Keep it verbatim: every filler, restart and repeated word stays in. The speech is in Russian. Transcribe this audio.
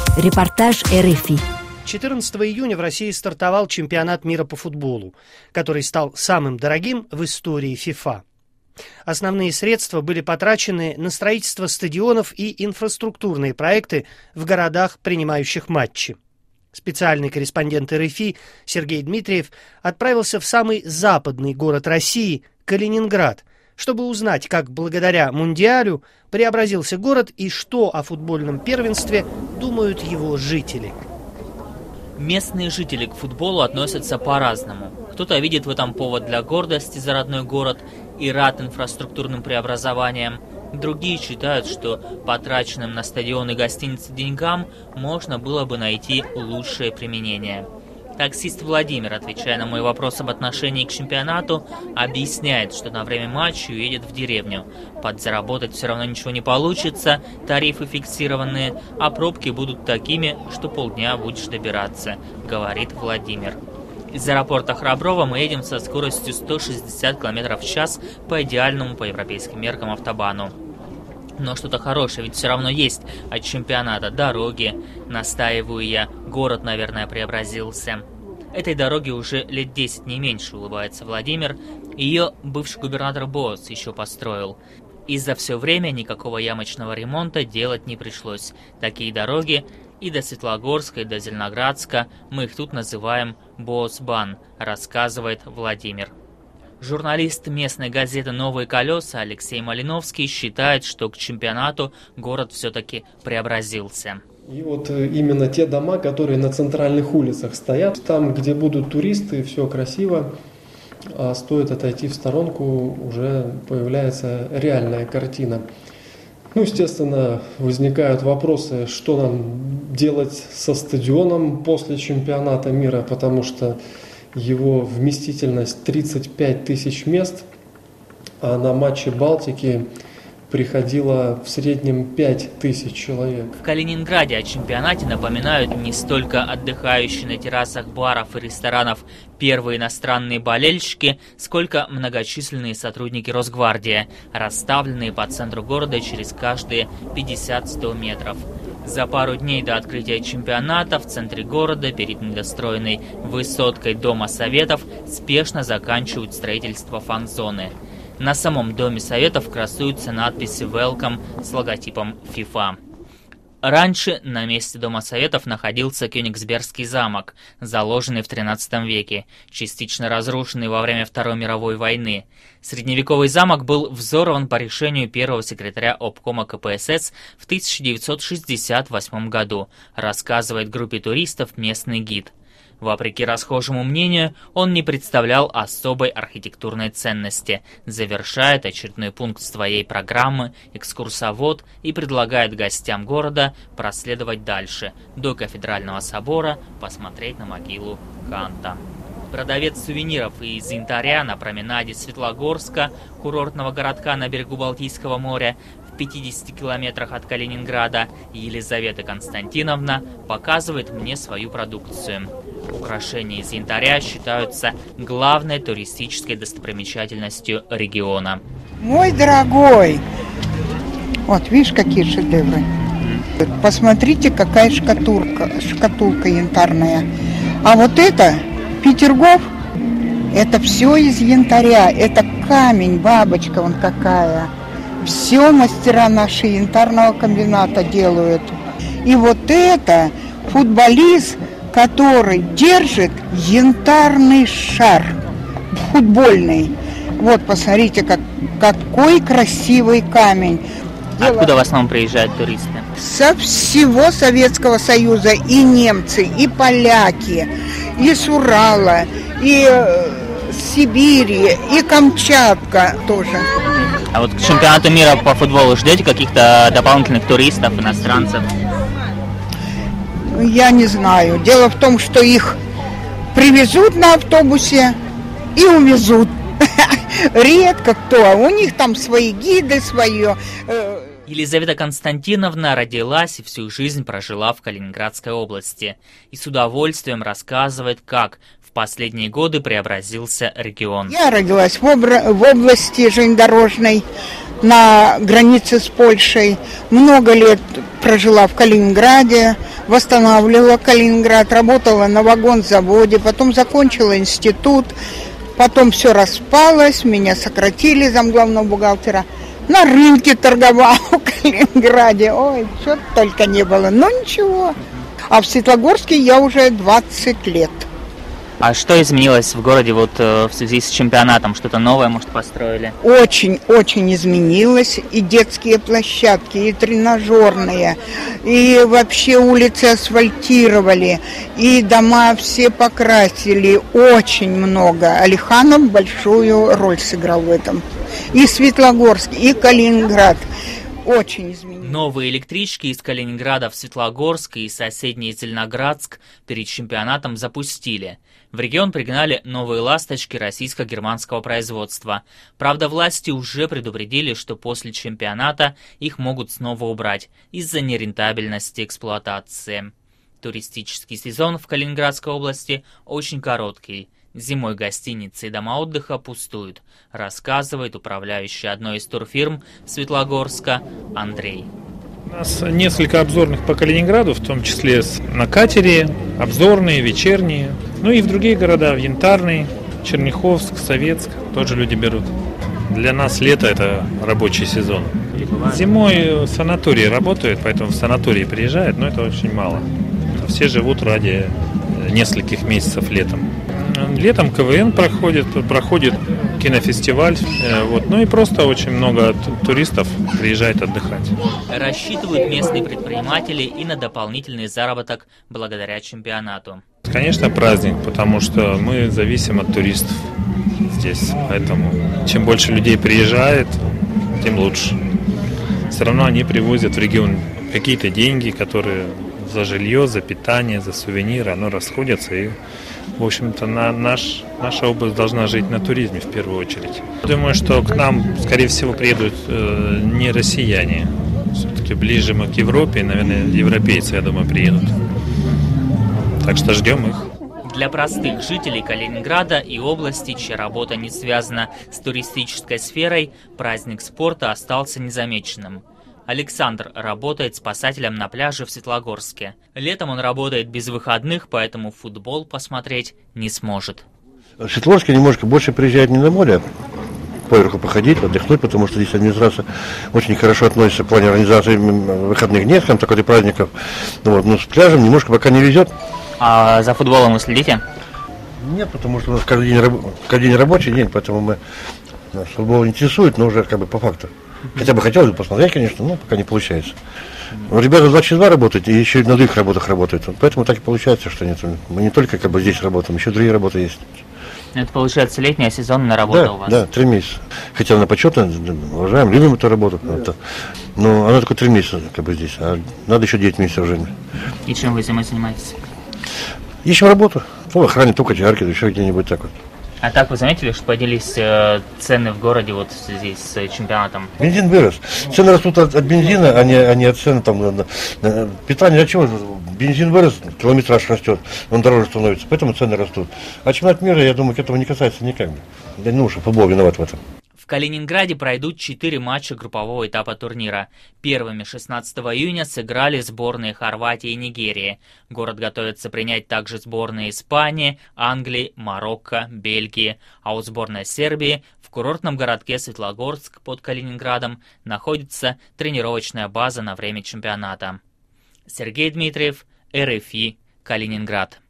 Репортаж эр эф и. четырнадцатого июня в России стартовал чемпионат мира по футболу, который стал самым дорогим в истории ФИФА. Основные средства были потрачены на строительство стадионов и инфраструктурные проекты в городах, принимающих матчи. Специальный корреспондент эр эф и Сергей Дмитриев отправился в самый западный город России – Калининград, чтобы узнать, как благодаря Мундиалю преобразился город и что о футбольном первенстве думают его жители. Местные жители к футболу относятся по-разному. Кто-то видит в этом повод для гордости за родной город и рад инфраструктурным преобразованиям. Другие считают, что потраченным на стадионы и гостиницы деньгам можно было бы найти лучшее применение. Таксист Владимир, отвечая на мой вопрос об отношении к чемпионату, объясняет, что на время матча уедет в деревню. Подзаработать все равно ничего не получится, тарифы фиксированные, а пробки будут такими, что полдня будешь добираться, говорит Владимир. Из аэропорта Храброво мы едем со скоростью сто шестьдесят километров в час по идеальному по европейским меркам автобану. Но что-то хорошее ведь все равно есть от чемпионата. Дороги, настаиваю я, город, наверное, преобразился. Этой дороге уже лет десять, не меньше, улыбается Владимир. Ее бывший губернатор Боос еще построил. И за все время никакого ямочного ремонта делать не пришлось. Такие дороги и до Светлогорска, и до Зеленоградска, мы их тут называем Боосбан, рассказывает Владимир. Журналист местной газеты «Новые колеса» Алексей Малиновский считает, что к чемпионату город все-таки преобразился. И вот именно те дома, которые на центральных улицах стоят, там, где будут туристы, все красиво, а стоит отойти в сторонку, уже появляется реальная картина. Ну, естественно, возникают вопросы, что нам делать со стадионом после чемпионата мира, потому что его вместительность тридцать пять тысяч мест, а на матче Балтики приходило в среднем пять тысяч человек. В Калининграде о чемпионате напоминают не столько отдыхающие на террасах баров и ресторанов первые иностранные болельщики, сколько многочисленные сотрудники Росгвардии, расставленные по центру города через каждые пятьдесят-сто метров. За пару дней до открытия чемпионата в центре города, перед недостроенной высоткой Дома Советов, спешно заканчивают строительство фан-зоны. На самом Доме Советов красуются надписи «Welcome» с логотипом ФИФА. Раньше на месте Дома Советов находился Кёнигсбергский замок, заложенный в тринадцатом веке, частично разрушенный во время Второй мировой войны. Средневековый замок был взорван по решению первого секретаря обкома ка пэ эс эс в тысяча девятьсот шестьдесят восьмом году, рассказывает группе туристов местный гид. Вопреки расхожему мнению, он не представлял особой архитектурной ценности, завершает очередной пункт своей программы экскурсовод и предлагает гостям города проследовать дальше, до кафедрального собора, посмотреть на могилу Канта. Продавец сувениров из янтаря на променаде Светлогорска, курортного городка на берегу Балтийского моря, в пятидесяти километрах от Калининграда, Елизавета Константиновна показывает мне свою продукцию. Украшения из янтаря считаются главной туристической достопримечательностью региона. Мой дорогой, вот видишь, какие шедевры. Посмотрите, какая шкатулка, шкатулка янтарная. А вот это Петергоф, это все из янтаря, это камень, бабочка вон какая. Все мастера наши янтарного комбината делают. И вот это футболист, который держит янтарный шар футбольный. Вот, посмотрите, как, какой красивый камень. Дело... Откуда в основном приезжают туристы? Со всего Советского Союза. И немцы, и поляки, и с Урала, и э, с Сибири, и Камчатка тоже. А вот к чемпионату мира по футболу ждете каких-то дополнительных туристов, иностранцев? Я не знаю. Дело в том, что их привезут на автобусе и увезут. Редко кто. У них там свои гиды, свое. Елизавета Константиновна родилась и всю жизнь прожила в Калининградской области. И с удовольствием рассказывает, как в последние годы преобразился регион. Я родилась в, обра- в области железнодорожной. на границе с Польшей. Много лет прожила в Калининграде, восстанавливала Калининград, работала на вагонзаводе, потом закончила институт, потом все распалось, меня сократили замглавного бухгалтера. На рынке торговала в Калининграде. Ой, что только не было. Но ничего. А в Светлогорске я уже двадцать лет. А что изменилось в городе вот в связи с чемпионатом? Что-то новое, может, построили? Очень-очень изменилось. И детские площадки, и тренажерные, и вообще улицы асфальтировали, и дома все покрасили. Очень много. Алиханов большую роль сыграл в этом. И Светлогорск, и Калининград. Очень изменилось. Новые электрички из Калининграда в Светлогорск и соседний Зеленоградск перед чемпионатом запустили. В регион пригнали новые «Ласточки» российско-германского производства. Правда, власти уже предупредили, что после чемпионата их могут снова убрать из-за нерентабельности эксплуатации. Туристический сезон в Калининградской области очень короткий. Зимой гостиницы и дома отдыха пустуют, рассказывает управляющий одной из турфирм Светлогорска Андрей. У нас несколько обзорных по Калининграду, в том числе на катере, обзорные, вечерние. Ну и в другие города, в Янтарный, Черняховск, Советск, тоже люди берут. Для нас лето – это рабочий сезон. Зимой санатории работают, поэтому в санатории приезжают, но это очень мало. Все живут ради нескольких месяцев летом. Летом КВН проходит, проходит кинофестиваль, вот, ну и просто очень много туристов приезжает отдыхать. Рассчитывают местные предприниматели и на дополнительный заработок благодаря чемпионату. Конечно, праздник, потому что мы зависим от туристов здесь, поэтому чем больше людей приезжает, тем лучше. Все равно они привозят в регион какие-то деньги, которые за жилье, за питание, за сувениры, оно расходится и, в общем-то, на наш, наша область должна жить на туризме в первую очередь. Думаю, что к нам, скорее всего, приедут э, не россияне. Все-таки ближе мы к Европе, наверное, европейцы, я думаю, приедут. Так что ждем их. Для простых жителей Калининграда и области, чья работа не связана с туристической сферой, праздник спорта остался незамеченным. Александр работает спасателем на пляже в Светлогорске. Летом он работает без выходных, поэтому футбол посмотреть не сможет. В Светлогорске немножко больше приезжают не на море, поверху походить, отдохнуть, потому что здесь администрация очень хорошо относится в плане организации выходных дней, там такой праздников. Вот, но с пляжем немножко пока не везет. А за футболом вы следите? Нет, потому что у нас каждый день, каждый день рабочий день, поэтому мы, нас футбол интересует, но уже как бы по факту. Хотя бы хотелось бы посмотреть, конечно, но пока не получается. Но ребята два через два работают, и еще и на других работах работают. Поэтому так и получается, что нет. Мы не только как бы здесь работаем, еще другие работы есть. Это получается летняя сезонная работа да, у вас? Да, три месяца. Хотя она почетная, уважаем, любим эту работу. Это, но она только три месяца как бы здесь, а надо еще девять месяцев уже. И чем вы зимой занимаетесь? Ищем работу. Ну, в охране только чарки, еще где-нибудь так вот. А так вы заметили, что поднялись э, цены в городе вот в связи с э, чемпионатом? Бензин вырос. Цены растут от, от бензина, а не, а не от цены там, на, на, питание. От чего? Бензин вырос, километраж растет, он дороже становится, поэтому цены растут. А чемпионат мира, я думаю, к этому не касается никак. Я не думаю, что футбол виноват в этом. В Калининграде пройдут четыре матча группового этапа турнира. Первыми шестнадцатого июня сыграли сборные Хорватии и Нигерии. Город готовится принять также сборные Испании, Англии, Марокко, Бельгии. А у сборной Сербии в курортном городке Светлогорск под Калининградом находится тренировочная база на время чемпионата. Сергей Дмитриев, эр эф и, Калининград.